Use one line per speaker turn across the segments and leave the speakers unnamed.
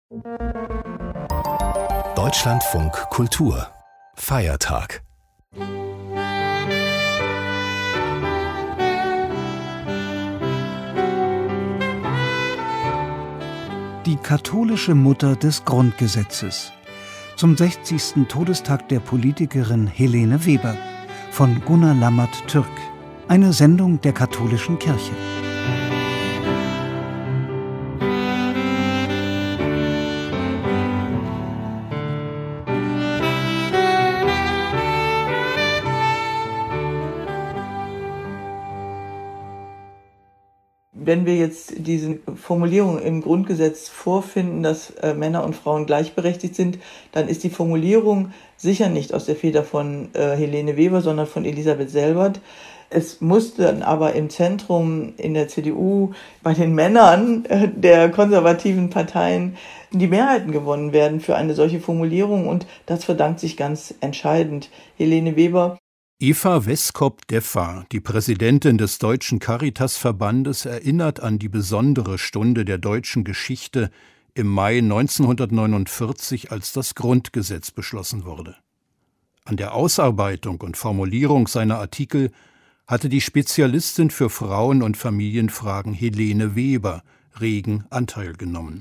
Deutschlandfunk Kultur Feiertag.
Die katholische Mutter des Grundgesetzes. Zum 60. Todestag der Politikerin Helene Weber von Gunnar Lammert-Türk. Eine Sendung der katholischen Kirche.
Wenn wir jetzt diese Formulierung im Grundgesetz vorfinden, dass Männer und Frauen gleichberechtigt sind, dann ist die Formulierung sicher nicht aus der Feder von Helene Weber, sondern von Elisabeth Selbert. Es musste dann aber im Zentrum in der CDU bei den Männern der konservativen Parteien die Mehrheiten gewonnen werden für eine solche Formulierung, und das verdankt sich ganz entscheidend Helene Weber.
Eva Weskop-Deffa, die Präsidentin des Deutschen Caritasverbandes, erinnert an die besondere Stunde der deutschen Geschichte im Mai 1949, als das Grundgesetz beschlossen wurde. An der Ausarbeitung und Formulierung seiner Artikel hatte die Spezialistin für Frauen- und Familienfragen Helene Weber regen Anteil genommen.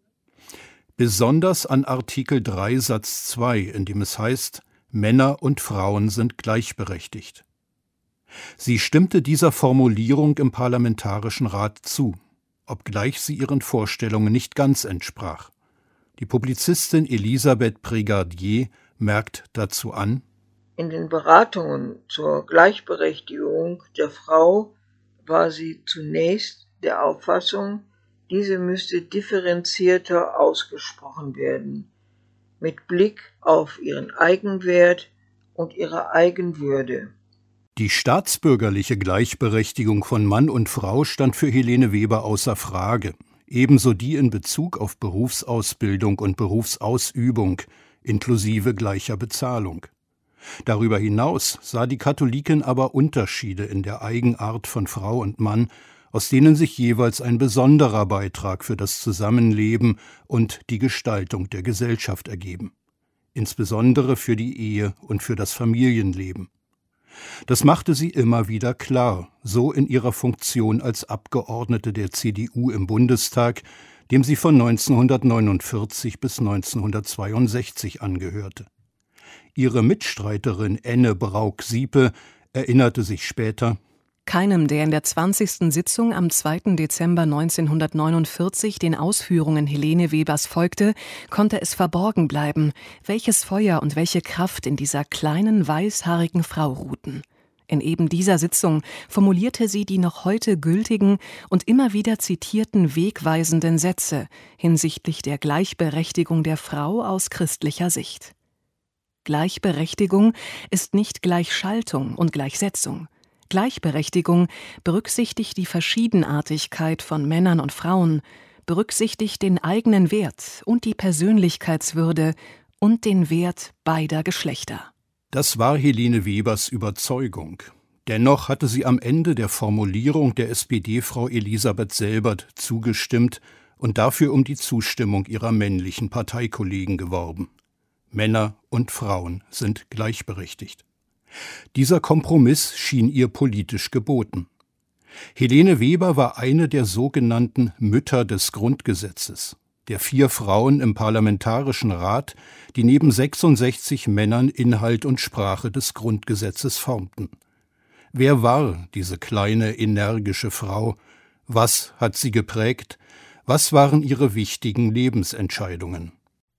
Besonders an Artikel 3 Satz 2, in dem es heißt: Männer und Frauen sind gleichberechtigt. Sie stimmte dieser Formulierung im Parlamentarischen Rat zu, obgleich sie ihren Vorstellungen nicht ganz entsprach. Die Publizistin Elisabeth Prégadier merkt dazu an:
In den Beratungen zur Gleichberechtigung der Frau war sie zunächst der Auffassung, diese müsste differenzierter ausgesprochen werden, mit Blick auf ihren Eigenwert und ihre Eigenwürde.
Die staatsbürgerliche Gleichberechtigung von Mann und Frau stand für Helene Weber außer Frage, ebenso die in Bezug auf Berufsausbildung und Berufsausübung, inklusive gleicher Bezahlung. Darüber hinaus sah die Katholikin aber Unterschiede in der Eigenart von Frau und Mann, aus denen sich jeweils ein besonderer Beitrag für das Zusammenleben und die Gestaltung der Gesellschaft ergeben, insbesondere für die Ehe und für das Familienleben. Das machte sie immer wieder klar, so in ihrer Funktion als Abgeordnete der CDU im Bundestag, dem sie von 1949 bis 1962 angehörte. Ihre Mitstreiterin Enne Brauk-Siepe erinnerte sich später:
Keinem, der in der 20. Sitzung am 2. Dezember 1949 den Ausführungen Helene Webers folgte, konnte es verborgen bleiben, welches Feuer und welche Kraft in dieser kleinen, weißhaarigen Frau ruhten. In eben dieser Sitzung formulierte sie die noch heute gültigen und immer wieder zitierten wegweisenden Sätze hinsichtlich der Gleichberechtigung der Frau aus christlicher Sicht. Gleichberechtigung ist nicht Gleichschaltung und Gleichsetzung. Gleichberechtigung berücksichtigt die Verschiedenartigkeit von Männern und Frauen, berücksichtigt den eigenen Wert und die Persönlichkeitswürde und den Wert beider Geschlechter.
Das war Helene Webers Überzeugung. Dennoch hatte sie am Ende der Formulierung der SPD-Frau Elisabeth Selbert zugestimmt und dafür um die Zustimmung ihrer männlichen Parteikollegen geworben. Männer und Frauen sind gleichberechtigt. Dieser Kompromiss schien ihr politisch geboten. Helene Weber war eine der sogenannten Mütter des Grundgesetzes, der 4 Frauen im Parlamentarischen Rat, die neben 66 Männern Inhalt und Sprache des Grundgesetzes formten. Wer war diese kleine, energische Frau? Was hat sie geprägt? Was waren ihre wichtigen Lebensentscheidungen?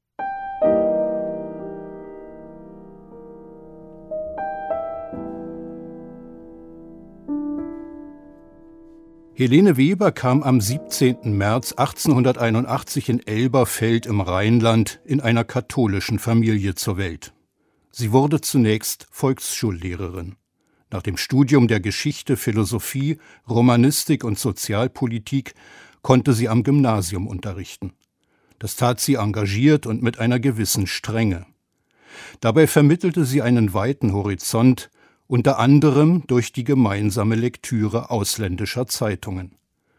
Helene Weber kam am 17. März 1881 in Elberfeld im Rheinland in einer katholischen Familie zur Welt. Sie wurde zunächst Volksschullehrerin. Nach dem Studium der Geschichte, Philosophie, Romanistik und Sozialpolitik konnte sie am Gymnasium unterrichten. Das tat sie engagiert und mit einer gewissen Strenge. Dabei vermittelte sie einen weiten Horizont, unter anderem durch die gemeinsame Lektüre ausländischer Zeitungen.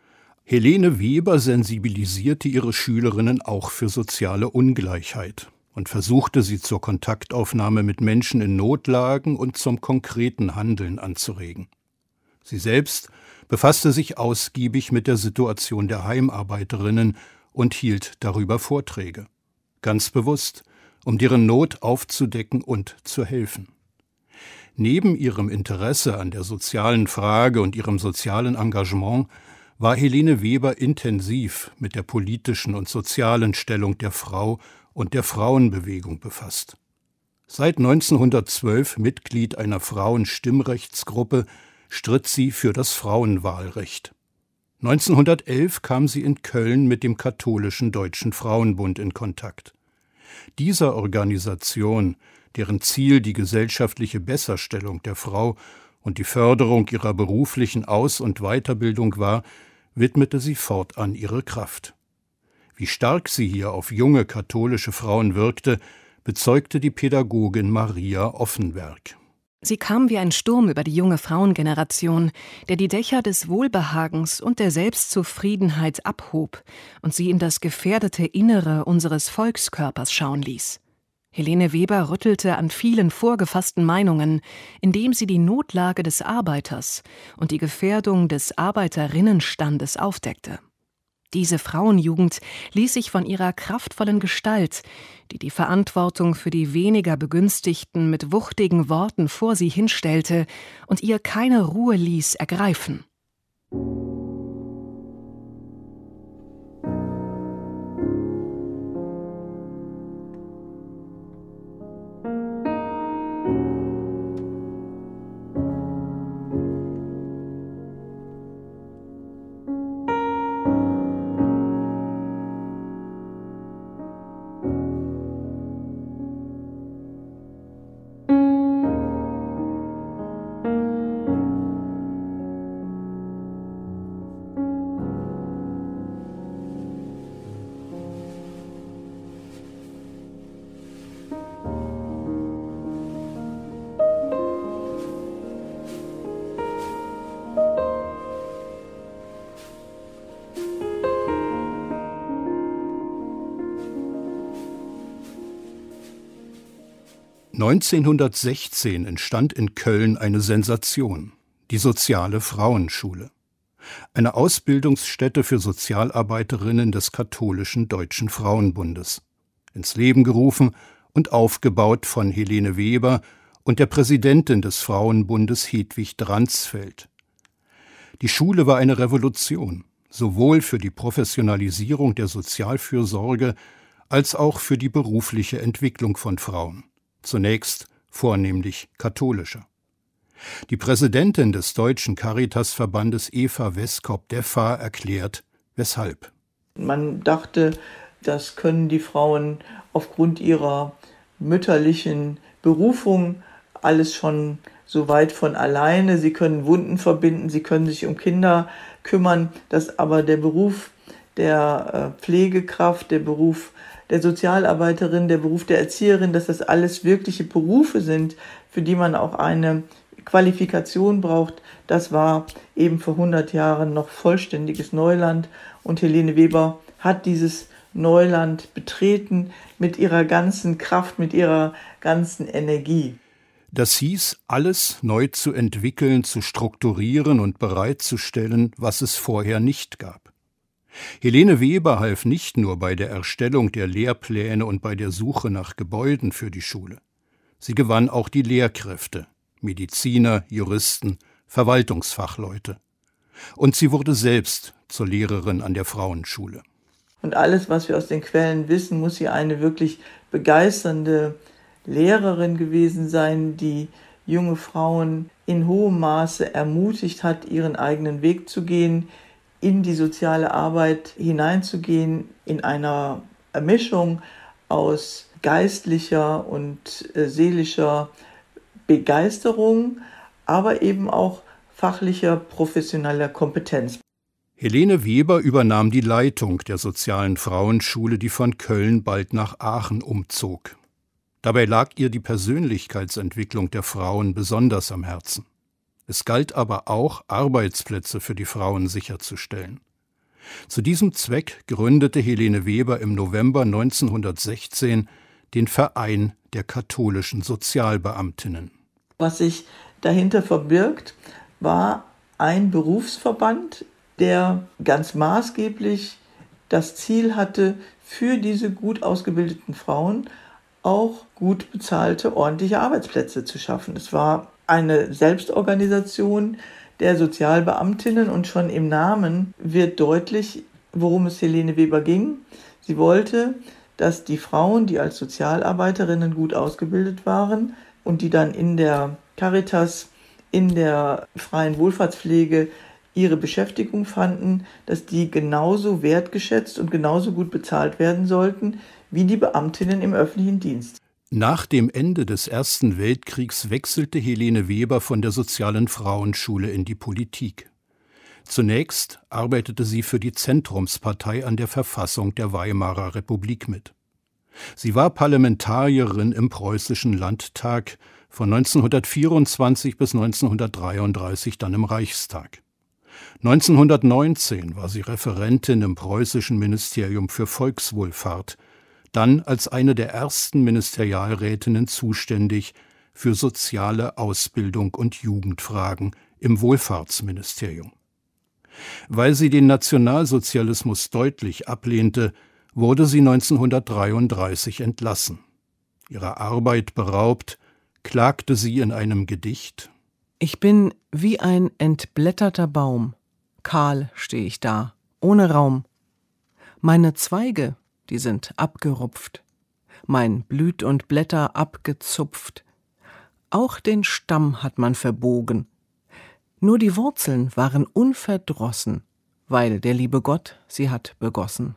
Helene Weber sensibilisierte ihre Schülerinnen auch für soziale Ungleichheit und versuchte sie zur Kontaktaufnahme mit Menschen in Notlagen und zum konkreten Handeln anzuregen. Sie selbst befasste sich ausgiebig mit der Situation der Heimarbeiterinnen und hielt darüber Vorträge. Ganz bewusst, um deren Not aufzudecken und zu helfen. Neben ihrem Interesse an der sozialen Frage und ihrem sozialen Engagement war Helene Weber intensiv mit der politischen und sozialen Stellung der Frau und der Frauenbewegung befasst. Seit 1912 Mitglied einer Frauenstimmrechtsgruppe, stritt sie für das Frauenwahlrecht. 1911 kam sie in Köln mit dem Katholischen Deutschen Frauenbund in Kontakt. Dieser Organisation, deren Ziel die gesellschaftliche Besserstellung der Frau und die Förderung ihrer beruflichen Aus- und Weiterbildung war, widmete sie fortan ihre Kraft. Wie stark sie hier auf junge katholische Frauen wirkte, bezeugte die Pädagogin Maria Offenberg.
Sie kam wie ein Sturm über die junge Frauengeneration, der die Dächer des Wohlbehagens und der Selbstzufriedenheit abhob und sie in das gefährdete Innere unseres Volkskörpers schauen ließ. Helene Weber rüttelte an vielen vorgefassten Meinungen, indem sie die Notlage des Arbeiters und die Gefährdung des Arbeiterinnenstandes aufdeckte. Diese Frauenjugend ließ sich von ihrer kraftvollen Gestalt, die die Verantwortung für die weniger Begünstigten mit wuchtigen Worten vor sie hinstellte und ihr keine Ruhe ließ, ergreifen.
1916 entstand in Köln eine Sensation, die Soziale Frauenschule, eine Ausbildungsstätte für Sozialarbeiterinnen des Katholischen Deutschen Frauenbundes, ins Leben gerufen und aufgebaut von Helene Weber und der Präsidentin des Frauenbundes Hedwig Dransfeld. Die Schule war eine Revolution, sowohl für die Professionalisierung der Sozialfürsorge als auch für die berufliche Entwicklung von Frauen. Zunächst vornehmlich katholischer. Die Präsidentin des Deutschen Caritasverbandes Eva Weskop-Deffa erklärt, weshalb.
Man dachte, das können die Frauen aufgrund ihrer mütterlichen Berufung alles schon so weit von alleine. Sie können Wunden verbinden, sie können sich um Kinder kümmern, dass aber der Beruf der Pflegekraft, der Beruf der Sozialarbeiterin, der Beruf der Erzieherin, dass das alles wirkliche Berufe sind, für die man auch eine Qualifikation braucht, das war eben vor 100 Jahren noch vollständiges Neuland. Und Helene Weber hat dieses Neuland betreten mit ihrer ganzen Kraft, mit ihrer ganzen Energie.
Das hieß, alles neu zu entwickeln, zu strukturieren und bereitzustellen, was es vorher nicht gab. Helene Weber half nicht nur bei der Erstellung der Lehrpläne und bei der Suche nach Gebäuden für die Schule. Sie gewann auch die Lehrkräfte, Mediziner, Juristen, Verwaltungsfachleute. Und sie wurde selbst zur Lehrerin an der Frauenschule.
Und alles, was wir aus den Quellen wissen, muss sie eine wirklich begeisternde Lehrerin gewesen sein, die junge Frauen in hohem Maße ermutigt hat, ihren eigenen Weg zu gehen, in die soziale Arbeit hineinzugehen, in einer Mischung aus geistlicher und seelischer Begeisterung, aber eben auch fachlicher, professioneller Kompetenz.
Helene Weber übernahm die Leitung der Sozialen Frauenschule, die von Köln bald nach Aachen umzog. Dabei lag ihr die Persönlichkeitsentwicklung der Frauen besonders am Herzen. Es galt aber auch, Arbeitsplätze für die Frauen sicherzustellen. Zu diesem Zweck gründete Helene Weber im November 1916 den Verein der katholischen Sozialbeamtinnen.
Was sich dahinter verbirgt, war ein Berufsverband, der ganz maßgeblich das Ziel hatte, für diese gut ausgebildeten Frauen auch gut bezahlte, ordentliche Arbeitsplätze zu schaffen. Es war eine Selbstorganisation der Sozialbeamtinnen und schon im Namen wird deutlich, worum es Helene Weber ging. Sie wollte, dass die Frauen, die als Sozialarbeiterinnen gut ausgebildet waren und die dann in der Caritas, in der freien Wohlfahrtspflege ihre Beschäftigung fanden, dass die genauso wertgeschätzt und genauso gut bezahlt werden sollten wie die Beamtinnen im öffentlichen Dienst.
Nach dem Ende des Ersten Weltkriegs wechselte Helene Weber von der Sozialen Frauenschule in die Politik. Zunächst arbeitete sie für die Zentrumspartei an der Verfassung der Weimarer Republik mit. Sie war Parlamentarierin im Preußischen Landtag von 1924 bis 1933 dann im Reichstag. 1919 war sie Referentin im Preußischen Ministerium für Volkswohlfahrt, dann als eine der ersten Ministerialrätinnen zuständig für soziale Ausbildung und Jugendfragen im Wohlfahrtsministerium. Weil sie den Nationalsozialismus deutlich ablehnte, wurde sie 1933 entlassen. Ihrer Arbeit beraubt, klagte sie in einem Gedicht:
Ich bin wie ein entblätterter Baum, kahl steh ich da, ohne Raum. Meine Zweige, die sind abgerupft, mein Blüt und Blätter abgezupft. Auch den Stamm hat man verbogen. Nur die Wurzeln waren unverdrossen, weil der liebe Gott sie hat begossen.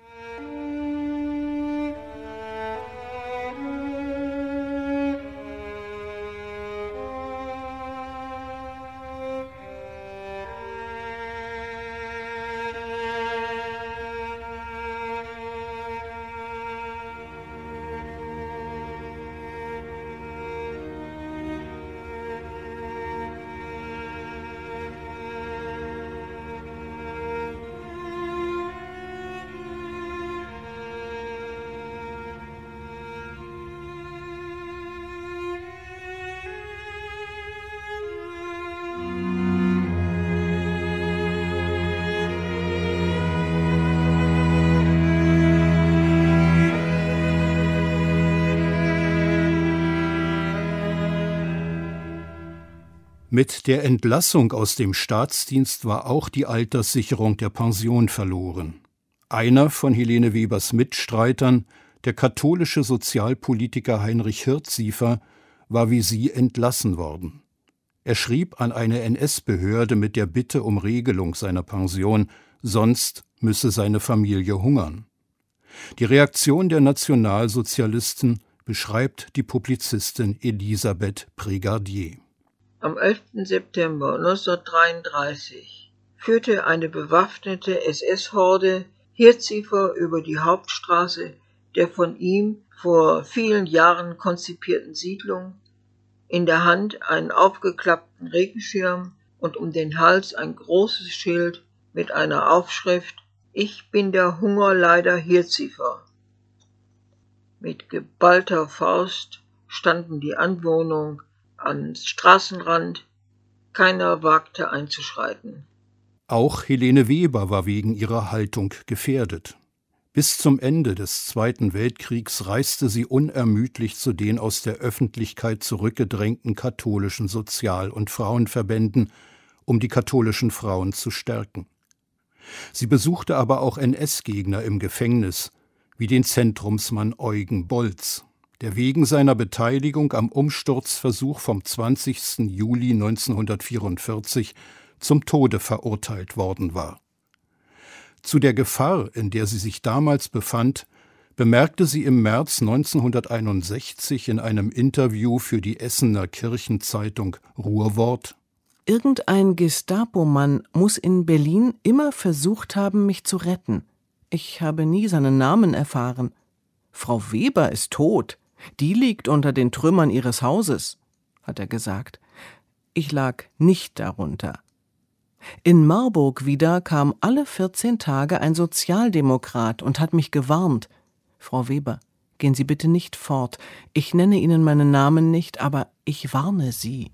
Mit der Entlassung aus dem Staatsdienst war auch die Alterssicherung der Pension verloren. Einer von Helene Webers Mitstreitern, der katholische Sozialpolitiker Heinrich Hirtsiefer, war wie sie entlassen worden. Er schrieb an eine NS-Behörde mit der Bitte um Regelung seiner Pension, sonst müsse seine Familie hungern. Die Reaktion der Nationalsozialisten beschreibt die Publizistin Elisabeth Prégardien.
Am 11. September 1933 führte eine bewaffnete SS-Horde Hirtsiefer über die Hauptstraße der von ihm vor vielen Jahren konzipierten Siedlung, in der Hand einen aufgeklappten Regenschirm und um den Hals ein großes Schild mit einer Aufschrift: Ich bin der Hungerleider Hirtsiefer. Mit geballter Faust standen die Anwohner am Straßenrand, keiner wagte einzuschreiten.
Auch Helene Weber war wegen ihrer Haltung gefährdet. Bis zum Ende des Zweiten Weltkriegs reiste sie unermüdlich zu den aus der Öffentlichkeit zurückgedrängten katholischen Sozial- und Frauenverbänden, um die katholischen Frauen zu stärken. Sie besuchte aber auch NS-Gegner im Gefängnis, wie den Zentrumsmann Eugen Bolz, der wegen seiner Beteiligung am Umsturzversuch vom 20. Juli 1944 zum Tode verurteilt worden war. Zu der Gefahr, in der sie sich damals befand, bemerkte sie im März 1961 in einem Interview für die Essener Kirchenzeitung Ruhrwort:
Irgendein Gestapo-Mann muss in Berlin immer versucht haben, mich zu retten. Ich habe nie seinen Namen erfahren. Frau Weber ist tot. Die liegt unter den Trümmern ihres Hauses, hat er gesagt. Ich lag nicht darunter. In Marburg wieder kam alle 14 Tage ein Sozialdemokrat und hat mich gewarnt. Frau Weber, gehen Sie bitte nicht fort. Ich nenne Ihnen meinen Namen nicht, aber ich warne Sie.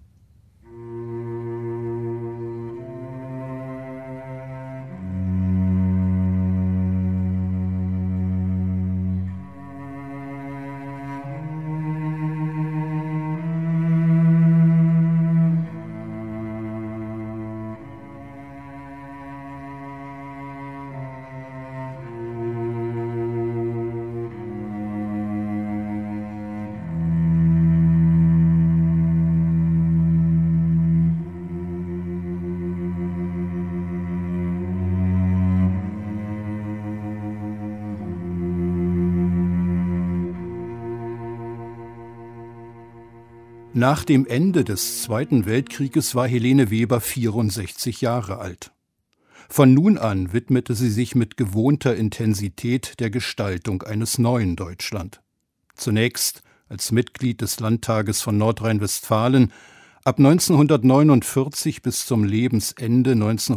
Nach dem Ende des Zweiten Weltkrieges war Helene Weber 64 Jahre alt. Von nun an widmete sie sich mit gewohnter Intensität der Gestaltung eines neuen Deutschland. Zunächst als Mitglied des Landtages von Nordrhein-Westfalen, ab 1949 bis zum Lebensende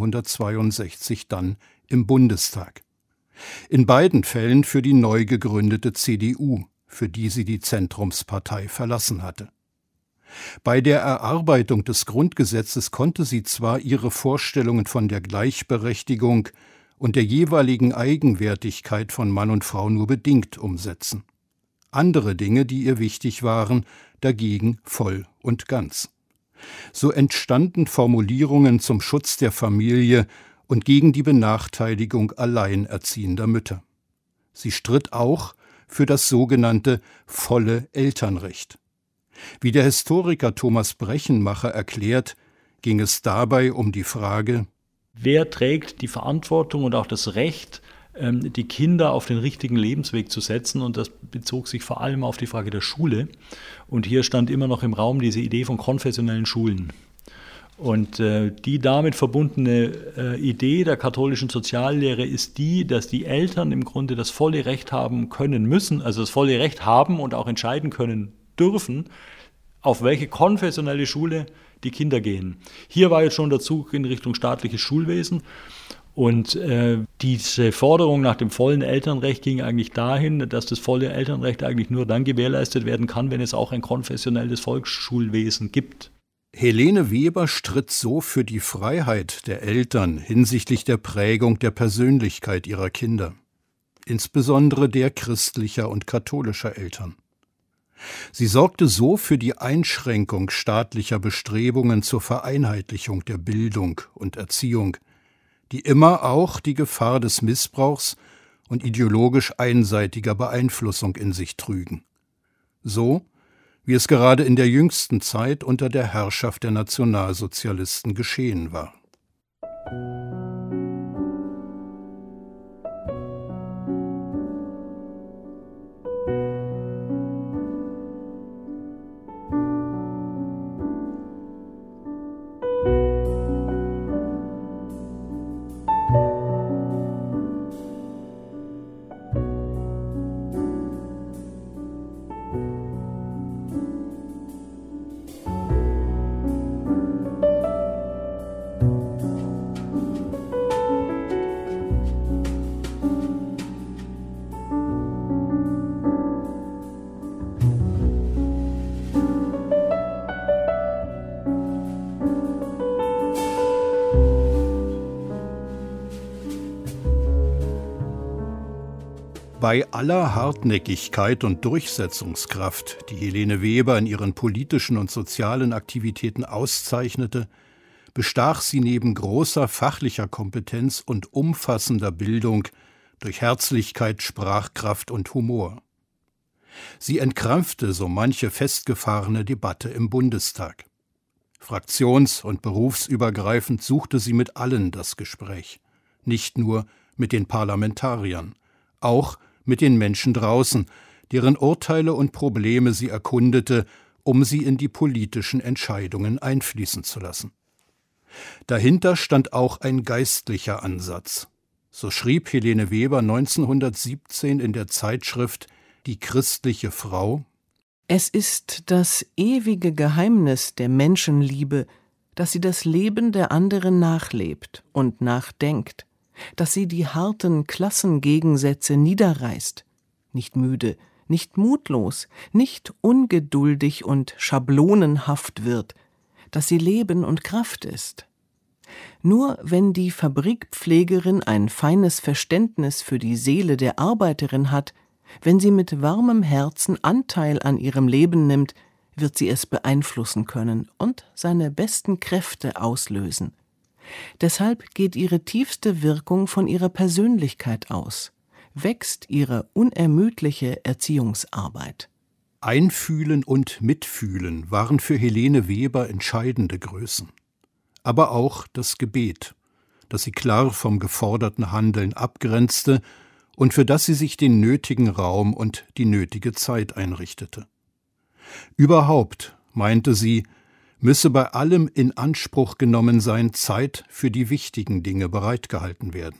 1962 dann im Bundestag. In beiden Fällen für die neu gegründete CDU, für die sie die Zentrumspartei verlassen hatte. Bei der Erarbeitung des Grundgesetzes konnte sie zwar ihre Vorstellungen von der Gleichberechtigung und der jeweiligen Eigenwertigkeit von Mann und Frau nur bedingt umsetzen. Andere Dinge, die ihr wichtig waren, dagegen voll und ganz. So entstanden Formulierungen zum Schutz der Familie und gegen die Benachteiligung alleinerziehender Mütter. Sie stritt auch für das sogenannte volle Elternrecht. Wie der Historiker Thomas Brechenmacher erklärt, ging es dabei um die Frage:
Wer trägt die Verantwortung und auch das Recht, die Kinder auf den richtigen Lebensweg zu setzen? Und das bezog sich vor allem auf die Frage der Schule. Und hier stand immer noch im Raum diese Idee von konfessionellen Schulen. Und die damit verbundene Idee der katholischen Soziallehre ist die, dass die Eltern im Grunde das volle Recht haben können müssen, also das volle Recht haben und auch entscheiden können dürfen, auf welche konfessionelle Schule die Kinder gehen. Hier war jetzt schon der Zug in Richtung staatliches Schulwesen. Und diese Forderung nach dem vollen Elternrecht ging eigentlich dahin, dass das volle Elternrecht eigentlich nur dann gewährleistet werden kann, wenn es auch ein konfessionelles Volksschulwesen gibt.
Helene Weber stritt so für die Freiheit der Eltern hinsichtlich der Prägung der Persönlichkeit ihrer Kinder, insbesondere der christlicher und katholischer Eltern. Sie sorgte so für die Einschränkung staatlicher Bestrebungen zur Vereinheitlichung der Bildung und Erziehung, die immer auch die Gefahr des Missbrauchs und ideologisch einseitiger Beeinflussung in sich trügen. So, wie es gerade in der jüngsten Zeit unter der Herrschaft der Nationalsozialisten geschehen war. Bei aller Hartnäckigkeit und Durchsetzungskraft, die Helene Weber in ihren politischen und sozialen Aktivitäten auszeichnete, bestach sie neben großer fachlicher Kompetenz und umfassender Bildung durch Herzlichkeit, Sprachkraft und Humor. Sie entkrampfte so manche festgefahrene Debatte im Bundestag. Fraktions- und berufsübergreifend suchte sie mit allen das Gespräch, nicht nur mit den Parlamentariern, auch mit den Menschen draußen, deren Urteile und Probleme sie erkundete, um sie in die politischen Entscheidungen einfließen zu lassen. Dahinter stand auch ein geistlicher Ansatz. So schrieb Helene Weber 1917 in der Zeitschrift Die christliche Frau:
Es ist das ewige Geheimnis der Menschenliebe, dass sie das Leben der anderen nachlebt und nachdenkt, dass sie die harten Klassengegensätze niederreißt, nicht müde, nicht mutlos, nicht ungeduldig und schablonenhaft wird, dass sie Leben und Kraft ist. Nur wenn die Fabrikpflegerin ein feines Verständnis für die Seele der Arbeiterin hat, wenn sie mit warmem Herzen Anteil an ihrem Leben nimmt, wird sie es beeinflussen können und seine besten Kräfte auslösen. Deshalb geht ihre tiefste Wirkung von ihrer Persönlichkeit aus, wächst ihre unermüdliche Erziehungsarbeit.
Einfühlen und Mitfühlen waren für Helene Weber entscheidende Größen. Aber auch das Gebet, das sie klar vom geforderten Handeln abgrenzte und für das sie sich den nötigen Raum und die nötige Zeit einrichtete. Überhaupt, meinte sie, müsse bei allem in Anspruch genommen sein, Zeit für die wichtigen Dinge bereitgehalten werden.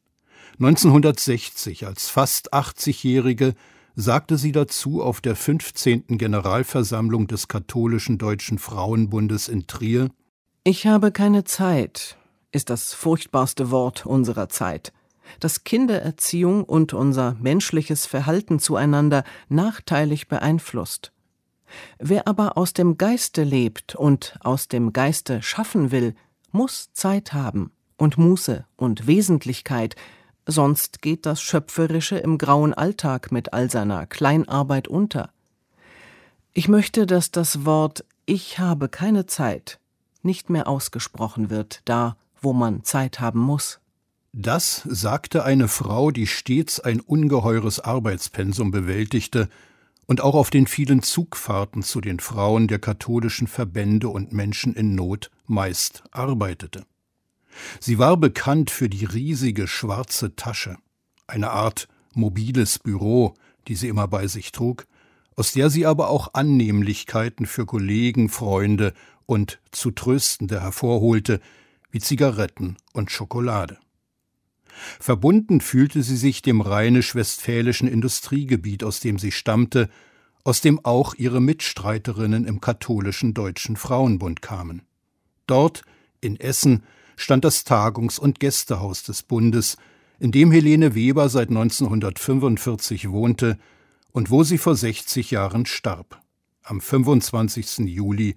1960, als fast 80-Jährige, sagte sie dazu auf der 15. Generalversammlung des Katholischen Deutschen Frauenbundes in Trier:
Ich habe keine Zeit, ist das furchtbarste Wort unserer Zeit, das Kindererziehung und unser menschliches Verhalten zueinander nachteilig beeinflusst. Wer aber aus dem Geiste lebt und aus dem Geiste schaffen will, muss Zeit haben und Muße und Wesentlichkeit, sonst geht das Schöpferische im grauen Alltag mit all seiner Kleinarbeit unter. Ich möchte, dass das Wort »Ich habe keine Zeit« nicht mehr ausgesprochen wird, da, wo man Zeit haben muss.
Das sagte eine Frau, die stets ein ungeheures Arbeitspensum bewältigte und auch auf den vielen Zugfahrten zu den Frauen der katholischen Verbände und Menschen in Not meist arbeitete. Sie war bekannt für die riesige schwarze Tasche, eine Art mobiles Büro, die sie immer bei sich trug, aus der sie aber auch Annehmlichkeiten für Kollegen, Freunde und zu Tröstende hervorholte, wie Zigaretten und Schokolade. Verbunden fühlte sie sich dem rheinisch-westfälischen Industriegebiet, aus dem sie stammte, aus dem auch ihre Mitstreiterinnen im Katholischen Deutschen Frauenbund kamen. Dort, in Essen, stand das Tagungs- und Gästehaus des Bundes, in dem Helene Weber seit 1945 wohnte und wo sie vor 60 Jahren starb, am 25. Juli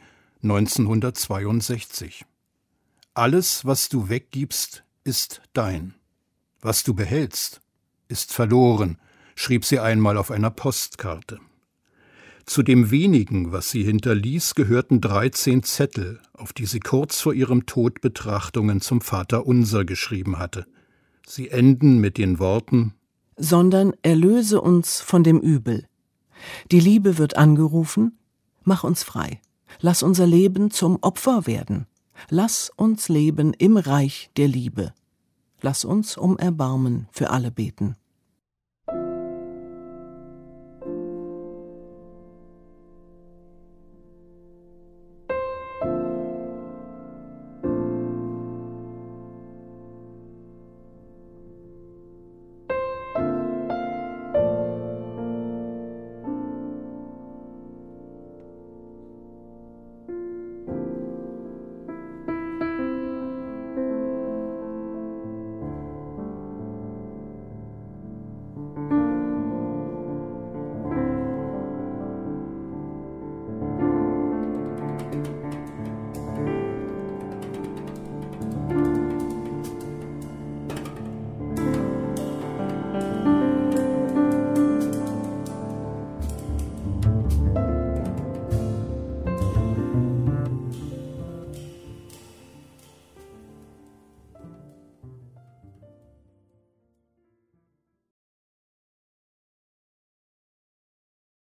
1962. Alles, was du weggibst, ist dein. Was du behältst, ist verloren, schrieb sie einmal auf einer Postkarte. Zu dem wenigen, was sie hinterließ, gehörten 13 Zettel, auf die sie kurz vor ihrem Tod Betrachtungen zum Vaterunser geschrieben hatte. Sie enden mit den Worten:
Sondern erlöse uns von dem Übel. Die Liebe wird angerufen, mach uns frei. Lass unser Leben zum Opfer werden. Lass uns leben im Reich der Liebe. Lass uns um Erbarmen für alle beten.